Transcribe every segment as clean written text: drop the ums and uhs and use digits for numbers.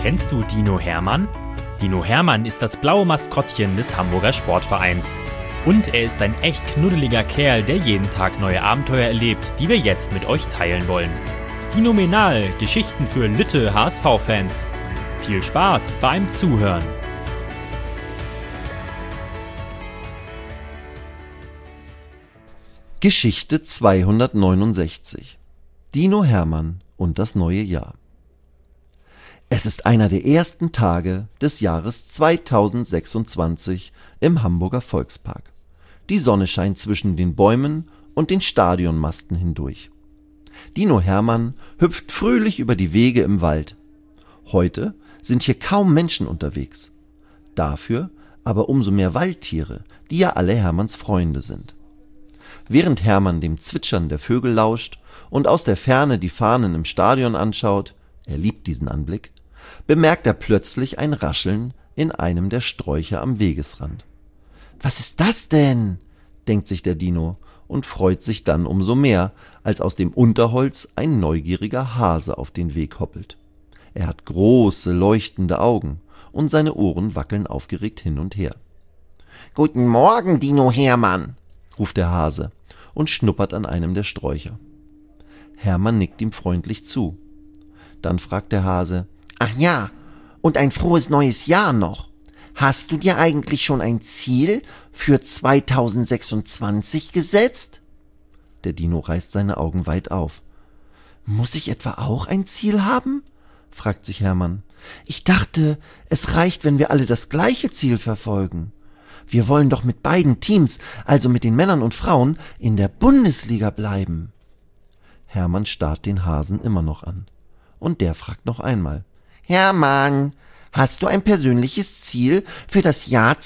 Kennst du Dino Hermann? Dino Hermann ist das blaue Maskottchen des Hamburger Sportvereins. Und er ist ein echt knuddeliger Kerl, der jeden Tag neue Abenteuer erlebt, die wir jetzt mit euch teilen wollen. Dinomenal, Geschichten für Lütte HSV-Fans. Viel Spaß beim Zuhören. Geschichte 269. Dino Hermann und das neue Jahr. Es ist einer der ersten Tage des Jahres 2026 im Hamburger Volkspark. Die Sonne scheint zwischen den Bäumen und den Stadionmasten hindurch. Dino Hermann hüpft fröhlich über die Wege im Wald. Heute sind hier kaum Menschen unterwegs. Dafür aber umso mehr Waldtiere, die ja alle Hermanns Freunde sind. Während Hermann dem Zwitschern der Vögel lauscht und aus der Ferne die Fahnen im Stadion anschaut, er liebt diesen Anblick, bemerkt er plötzlich ein Rascheln in einem der Sträucher am Wegesrand. »Was ist das denn?« denkt sich der Dino und freut sich dann umso mehr, als aus dem Unterholz ein neugieriger Hase auf den Weg hoppelt. Er hat große, leuchtende Augen und seine Ohren wackeln aufgeregt hin und her. »Guten Morgen, Dino Hermann«, ruft der Hase und schnuppert an einem der Sträucher. Hermann nickt ihm freundlich zu. Dann fragt der Hase: »Ach ja, und ein frohes neues Jahr noch. Hast du dir eigentlich schon ein Ziel für 2026 gesetzt?« Der Dino reißt seine Augen weit auf. »Muss ich etwa auch ein Ziel haben?« fragt sich Hermann. »Ich dachte, es reicht, wenn wir alle das gleiche Ziel verfolgen. Wir wollen doch mit beiden Teams, also mit den Männern und Frauen, in der Bundesliga bleiben.« Hermann starrt den Hasen immer noch an. Und der fragt noch einmal: »Hermann, hast du ein persönliches Ziel für das Jahr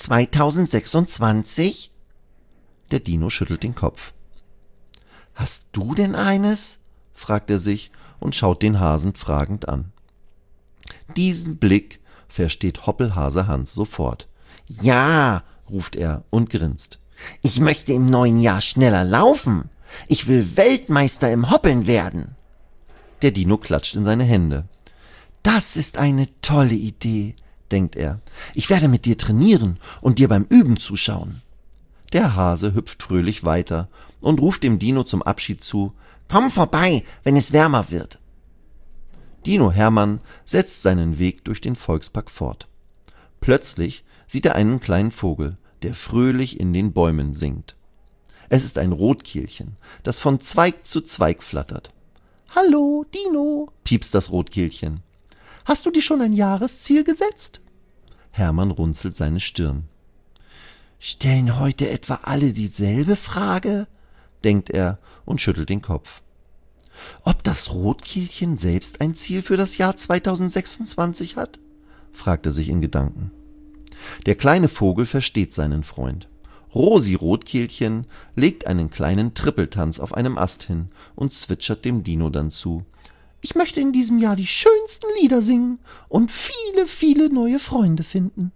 2026? Der Dino schüttelt den Kopf. »Hast du denn eines?« fragt er sich und schaut den Hasen fragend an. Diesen Blick versteht Hoppelhase Hans sofort. »Ja«, ruft er und grinst. »Ich möchte im neuen Jahr schneller laufen. Ich will Weltmeister im Hoppeln werden.« Der Dino klatscht in seine Hände. »Das ist eine tolle Idee«, denkt er. »Ich werde mit dir trainieren und dir beim Üben zuschauen.« Der Hase hüpft fröhlich weiter und ruft dem Dino zum Abschied zu: »Komm vorbei, wenn es wärmer wird.« Dino Hermann setzt seinen Weg durch den Volkspark fort. Plötzlich sieht er einen kleinen Vogel, der fröhlich in den Bäumen singt. Es ist ein Rotkehlchen, das von Zweig zu Zweig flattert. »Hallo, Dino«, piepst das Rotkehlchen. »Hast du dir schon ein Jahresziel gesetzt?« Hermann runzelt seine Stirn. »Stellen heute etwa alle dieselbe Frage?«, denkt er und schüttelt den Kopf. »Ob das Rotkehlchen selbst ein Ziel für das Jahr 2026 hat?«, fragt er sich in Gedanken. Der kleine Vogel versteht seinen Freund. Rosi Rotkehlchen legt einen kleinen Trippeltanz auf einem Ast hin und zwitschert dem Dino dann zu: »Ich möchte in diesem Jahr die schönsten Lieder singen und viele, viele neue Freunde finden.«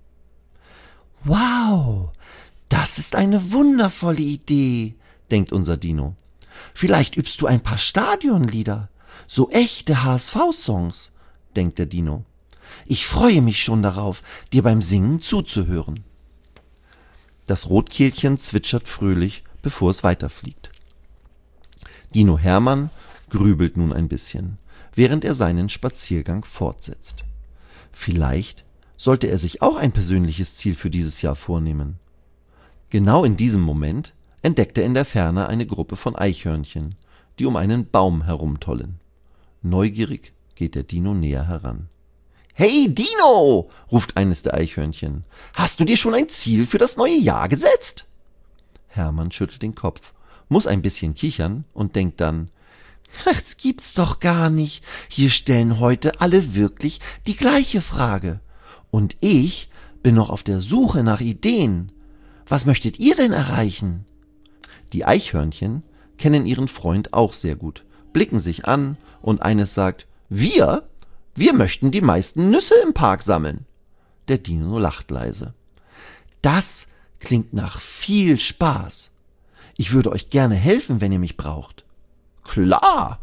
»Wow, das ist eine wundervolle Idee«, denkt unser Dino. »Vielleicht übst du ein paar Stadionlieder, so echte HSV-Songs«, denkt der Dino. »Ich freue mich schon darauf, dir beim Singen zuzuhören.« Das Rotkehlchen zwitschert fröhlich, bevor es weiterfliegt. Dino Hermann grübelt nun ein bisschen, während er seinen Spaziergang fortsetzt. Vielleicht sollte er sich auch ein persönliches Ziel für dieses Jahr vornehmen. Genau in diesem Moment entdeckt er in der Ferne eine Gruppe von Eichhörnchen, die um einen Baum herumtollen. Neugierig geht der Dino näher heran. »Hey Dino«, ruft eines der Eichhörnchen, »hast du dir schon ein Ziel für das neue Jahr gesetzt?« Hermann schüttelt den Kopf, muss ein bisschen kichern und denkt dann: »Ach, das gibt's doch gar nicht. Hier stellen heute alle wirklich die gleiche Frage. Und ich bin noch auf der Suche nach Ideen. Was möchtet ihr denn erreichen?« Die Eichhörnchen kennen ihren Freund auch sehr gut, blicken sich an und eines sagt: »Wir möchten die meisten Nüsse im Park sammeln.« Der Dino lacht leise. »Das klingt nach viel Spaß. Ich würde euch gerne helfen, wenn ihr mich braucht.« »Klar«,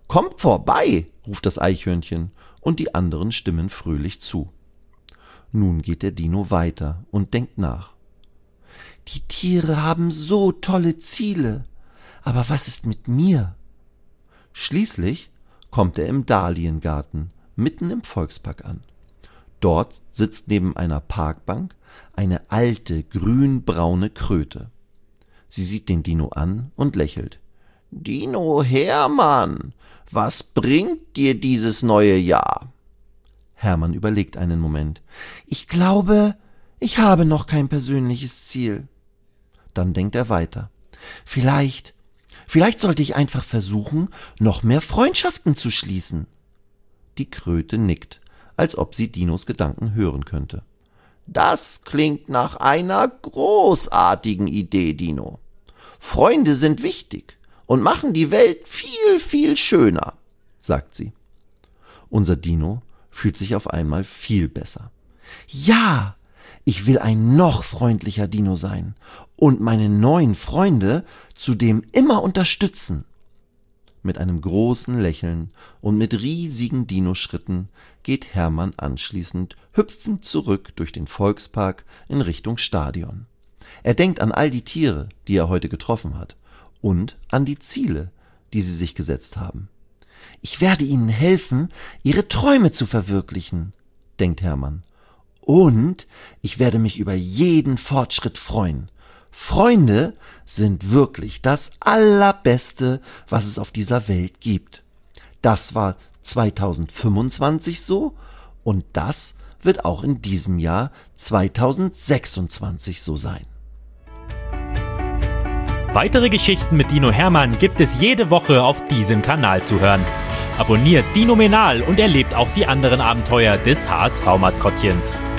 Kommt vorbei, ruft das Eichhörnchen, und die anderen stimmen fröhlich zu. Nun geht der Dino weiter und denkt nach. Die Tiere haben so tolle Ziele, aber was ist mit mir? Schließlich kommt er im Dahliengarten mitten im Volkspark an. Dort sitzt neben einer Parkbank eine alte, grünbraune Kröte. Sie sieht den Dino an und lächelt. »Dino Hermann, was bringt dir dieses neue Jahr?« Hermann überlegt einen Moment. »Ich glaube, ich habe noch kein persönliches Ziel.« Dann denkt er weiter. Vielleicht sollte ich einfach versuchen, noch mehr Freundschaften zu schließen.« Die Kröte nickt, als ob sie Dinos Gedanken hören könnte. »Das klingt nach einer großartigen Idee, Dino. Freunde sind wichtig und machen die Welt viel, viel schöner«, sagt sie. Unser Dino fühlt sich auf einmal viel besser. »Ja, ich will ein noch freundlicher Dino sein und meine neuen Freunde zudem immer unterstützen.« Mit einem großen Lächeln und mit riesigen Dino-Schritten geht Hermann anschließend hüpfend zurück durch den Volkspark in Richtung Stadion. Er denkt an all die Tiere, die er heute getroffen hat, und an die Ziele, die sie sich gesetzt haben. »Ich werde ihnen helfen, ihre Träume zu verwirklichen«, denkt Hermann. »Und ich werde mich über jeden Fortschritt freuen. Freunde sind wirklich das Allerbeste, was es auf dieser Welt gibt. Das war 2025 so und das wird auch in diesem Jahr 2026 so sein.« Weitere Geschichten mit Dino Hermann gibt es jede Woche auf diesem Kanal zu hören. Abonniert Dinomenal und erlebt auch die anderen Abenteuer des HSV-Maskottchens.